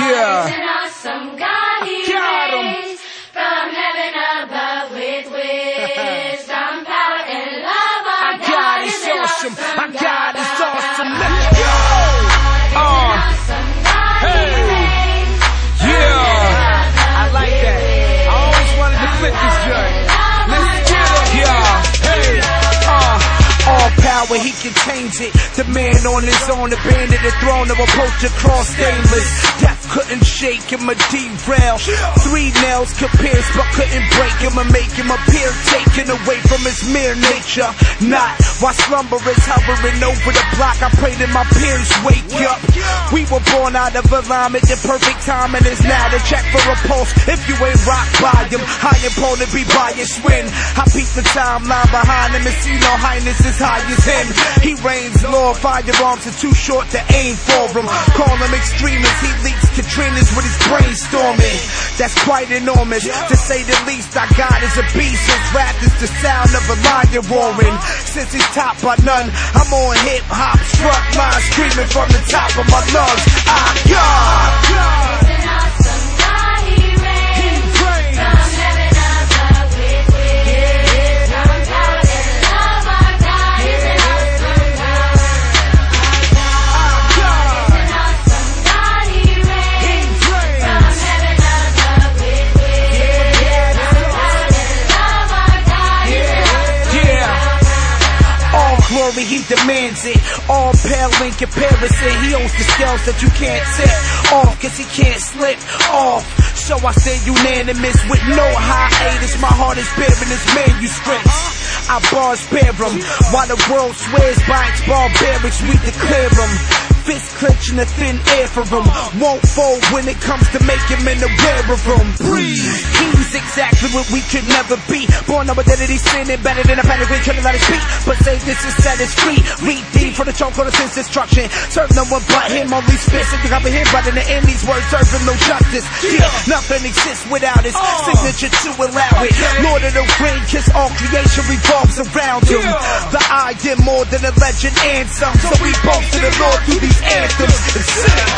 Yeah. Is an awesome God. He reigns from heaven above with wisdom, power, and love. Our God is an awesome. Our God is awesome. Yeah, I like that. I always wanted to flip this joint. Let's get it. Yeah, hey, all power, he contains it. The man on his own, abandoned the throne of approach across stainless. Death couldn't shake him or derail. 3 nails could pierce but couldn't break him or make him appear taken away from his mere nature. Not while slumber is hovering over the block, I pray that my peers wake up. We were born out of alignment, the perfect timing is now to check for a pulse. If you ain't rock by him, high opponent be biased when I peep the timeline behind him and see no highness as high as him. He reigns, Lord, firearms are too short to aim for him. Call him extremist, he leaks Katrinas with his brainstorming. That's quite enormous, to say the least. Our God is a beast, his rap is the sound of a lion roaring. Since he's topped by none, I'm on hip-hop's front line, screaming from the top of my lungs. Our God! He demands it, all pale in comparison. He owns the scales that you can't tip off, cause he can't slip off. So I say unanimous with no hiatus. My heart is bearing his manuscripts. Our bars bear them, while the world swears by its barbarics, we declare them. Fist clenching the thin air for him, won't fold when it comes to make him in the aware of him. Breathe. He's exactly what we could never be. Born of identity, sinning better than a panic when killing out his feet. But say this is set us free. Read deep for the choke on the sense destruction. Serve no one but him, only spits and comprehend. But in the end, these words serve him no justice. Yeah, nothing exists without his signature to allow it. Lord of the ring, cause all creation revolves around him. The I did more than a legend and some. So we boast to the Lord through these anthems.